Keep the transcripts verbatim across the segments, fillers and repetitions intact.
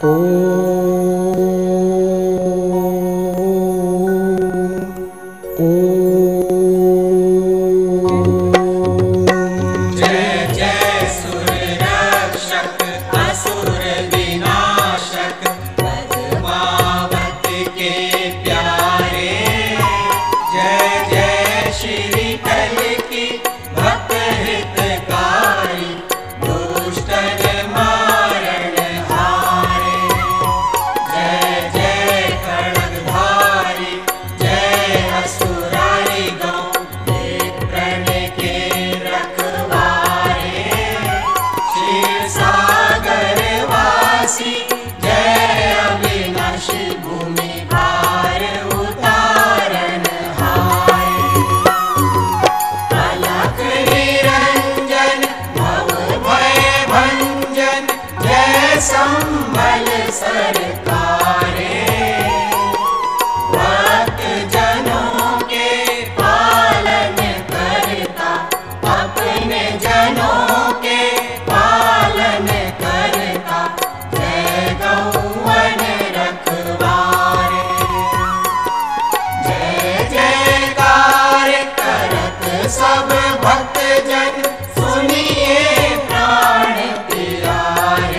संभल सरकारे, भक्त जनों के पालन करता, अपने जनों के पालन करता, जय गौवन रखवारे। जय जयकार करत सब भक्त जन, सुनिए प्राण प्यारे।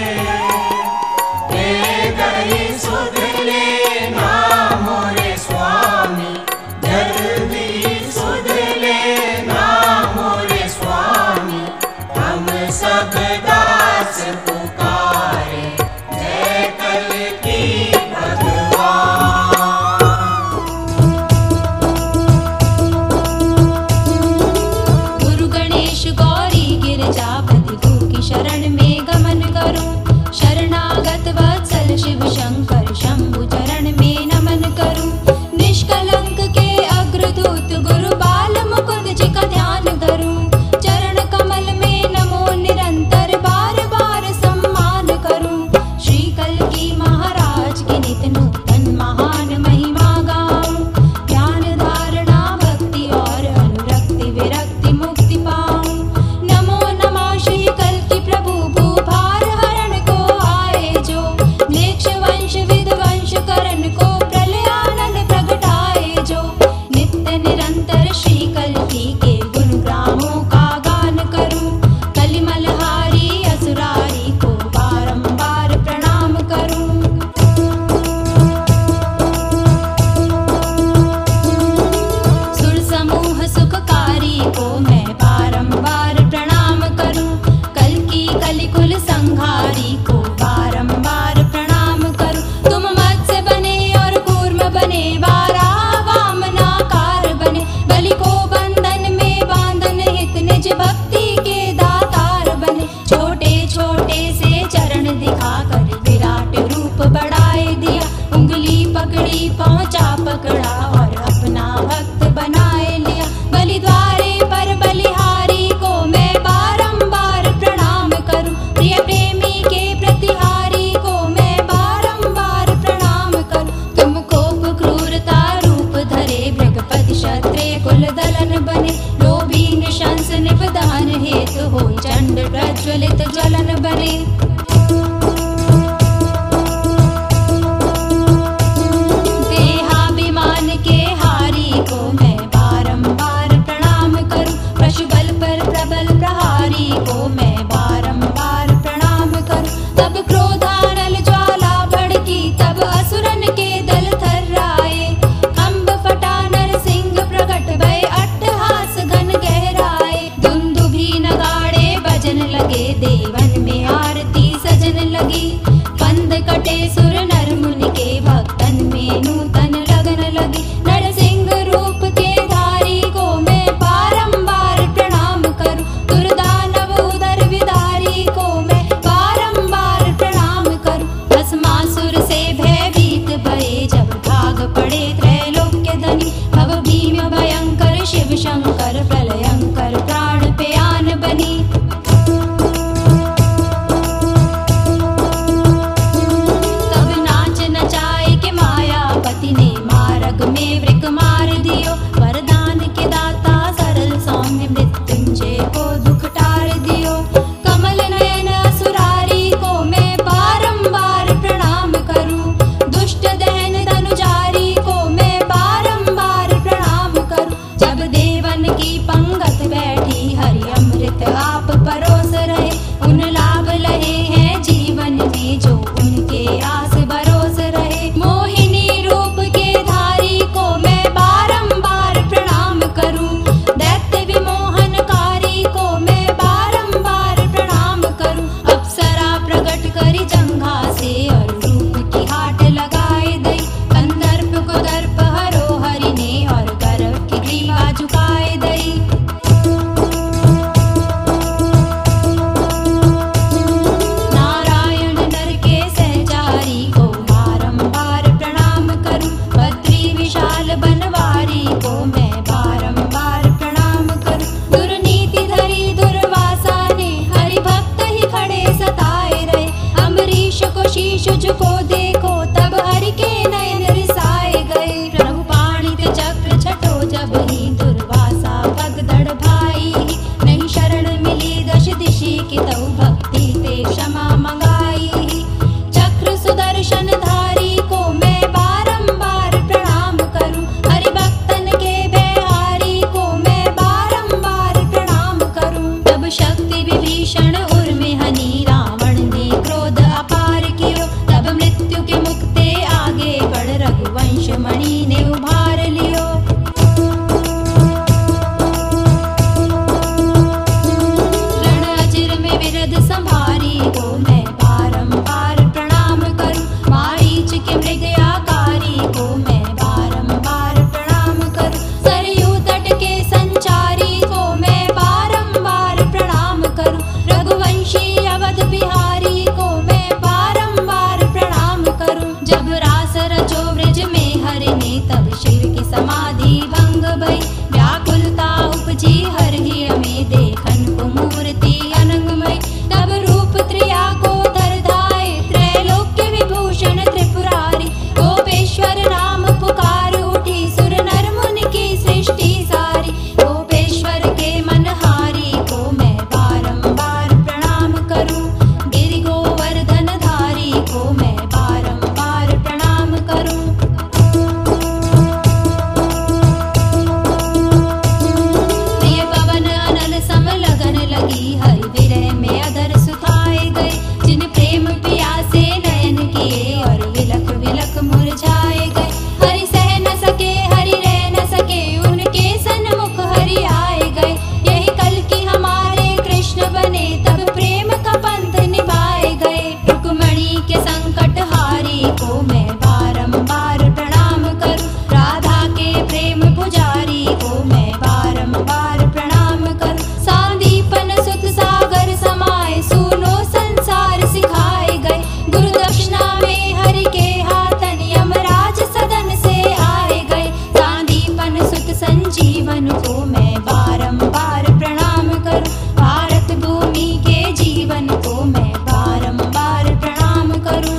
सुध लेना मोरे स्वामी, जल्दी सुध लेना मोरे स्वामी, हम सब दास पुकारे, जय कल की भगवान। गुरु गणेश गौरी गिरजापति गुरु की शरण में गमन करूं, शरणागत वत्सल शिव शंकर शंभु चरण में नमन करूं। निष्कलंक के अग्रदूत गुरु बाल मुकुंद जी का ध्यान करूं, चरण कमल में नमो निरंतर बार बार सम्मान करूं। श्री कल्की महाराज की नित नूतन महान महिमा गाऊं, ज्ञान धारणा भक्ति और अनुरक्ति विरक्ति मुक्ति पाऊं। नमो नमः श्री कल्की प्रभु भूभार हरण को आए जो, म्लेच्छ वंश विध्वंस करण को प्रलयानंद प्रगटाए जो। नित्य निरंतर श्री कल्की के गुणग्रामों का गान करूं, कलिमलहारी असुरारी को बारंबार प्रणाम करूं। सुर समूह सुखकारी को मैं बारंबार प्रणाम करूं, कल्की कलिकुल संहारी को बारंबार प्रणाम करूं। तुम मत्स्य बने और कूर्म बने, वाराह वामनाकार बने, बलि को बंधन में बांधन हित निज भक्ति के दातार बने। छोटे छोटे से चरण दिखाकर विराट रूप बढ़ाए दिया, उंगली पकड़ी पहुंचा पकड़ा और अपना भक्त बनाए लिया। बलि द्वारे पर बलिहारी को मैं बारंबार प्रणाम करूं, प्रिय प्रेमी के प्रतिहारी को मैं बारंबार प्रणाम करूं। तुम कोप क्रूरता रूप धरे, भृगपति क्षत्रिय कुल दलन बने, लोभी नृशंस निपदान हेतु हो, चंड प्रज्वलित जलन बने। देहाभिमान के हारी को मैं बारंबार प्रणाम करूं, पशुबल पर प्रबल प्रहारी को मैं बारंबार प्रणाम करूं। तब क्रोधानल ज्वाला भड़की, तब असुरन के दल थर्राए, खंभ फटा नरसिंह प्रकट भय, अट्टहास घन गहराए। दुंदुभी नगाड़े बजन लगे, देवन में आरती सजन लगी, पंद कटे सुर नर मुनि के, भक्तन में नूतन लगन लगी। नरसिंह रूप के धारी को मैं बारंबार प्रणाम करूं, दुर्दानव उदर विदारी को मैं बारंबार प्रणाम करूं। भस्मासुर से भयभीत भये, जब भाग पड़े त्रैलोक्य धनी, भव भीम भयंकर शिव शंकर प्रलयंकर प्राण पे आन बनी। प्रकट करी जंघा से और रूप की हाट लगाए दई। कंदर्प को दर्प हरो हरि ने और गर्भ की ग्रीवा झुकाए दई। नारायण नर के सहचारी को बारंबार प्रणाम करूं। बद्री विशाल बनवारी को मैं बारंबार प्रणाम करूं। दुर्नीति धरी दुर्वासा ने हरि भक्त ही खड़े सताए रहे। अम्बरीश को शीश झुको देखो तब हरि के नयन रिसाए गए। प्रभु पाणित चक्र छठो जब ही दुर्वासा भगदड़ भाई। नहीं शरण मिली दश दिशि की तऊ भक्ति ते क्षमा मंगाई। चक्र सुदर्शन धारी को मैं बारंबार प्रणाम करूं। हरि भक्तन के बेहारी को मैं बारंबार प्रणाम करूं। तब शक्ति विभीषण उर में हनी रावण ने क्रोध अपार कियो। तब मृत्यु के मुक्ते आगे बढ़ रघुवंश मणि ने उभार लियो। रण अचिर में विरध संभारी को मैं बारंबार प्रणाम करूं। मारीच के मृग आकारी को मैं बारंबार प्रणाम करूं। सरयू तट के संचारी को मैं बारंबार प्रणाम करूं। रघुवंशी अवध बिहारी को मैं बारंबार प्रणाम करूं। जब रास रचो व्रज में हरि ने तब शिव की समाधि भंग भई। व्याकुलता उपजी हरि में देखन को मूर्ति अनंगमय। तब रूप त्रिया को धर धाए त्रैलोक्य विभूषण त्रिपुरारी। गोपेश्वर नाम पुकार उठी सुर नर मुनि की सृष्टि सारी। गोपेश्वर के मनहारी को मैं बारंबार प्रणाम करूं। गिरि गोवर्धन धारी को मैं बारंबार प्रणाम करूं। प्रिय पवन अनल सम लगन लगी हरि विरह में अधर सुखाए गए। जिन प्रेम पियासे नयन किए और विलख विलख मुरझाए गए। हरि सह न सके हरि रह न सके उनके सन्मुख हरि आए गए। यही कल की हमारे कृष्ण बने तब प्रेम का पंथ निभाए गए। रुक्मणी के संकट हारी को मैं बारंबार प्रणाम करूं। राधा के प्रेम पुजारी को मैं बारंबार प्रणाम करूं। सांदीपन सुत सागर समाए सुनो संसार सिखाए गए। गुरु दक्षिणा में हरि के हाथन यमराज सदन से आए गए। सांदीपन सुत संजीवन को मैं बारंबार प्रणाम करूं। भारत भूमि के जीवन को मैं बारंबार प्रणाम करूं।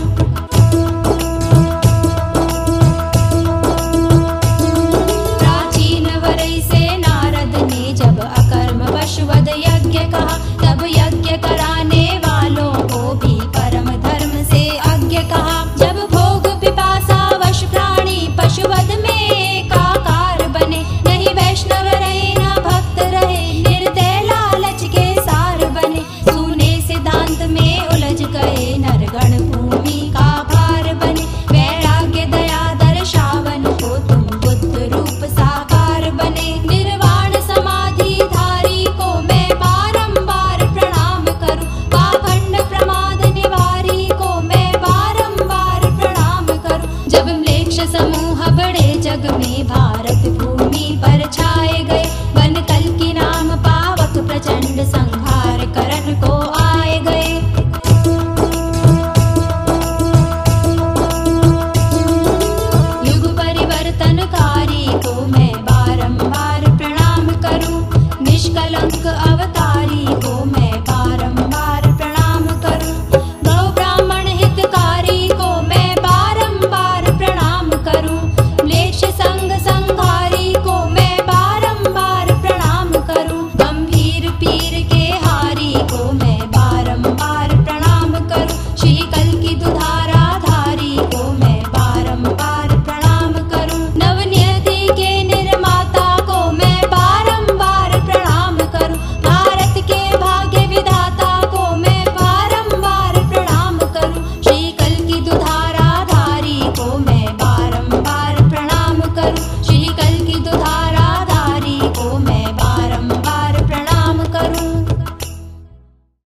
प्राचीन वरई से नारद ने जब अकर्म वशवद यज्ञ कहा। तब यज्ञ कराने वालों को भी परम धर्म से अज्ञ कहा। जब भोग पिपासा वश प्राणी पशुवध में एकाकार बने। नहीं वैष्णव रहे न भक्त रहे निर्दय लालच के सार बने। सुने सिद्धांत में उलझ गए नरगण भूमि का भार बने। वैराग्य दया दर्शावन को तुम बुद्ध रूप साकार बने। निर्वाण समाधि धारी को मैं बारंबार प्रणाम करूं। पाखंड प्रमाद निवारी को मैं बारंबार प्रणाम करूं। जब म्लेच्छ समूह बड़े जग में भार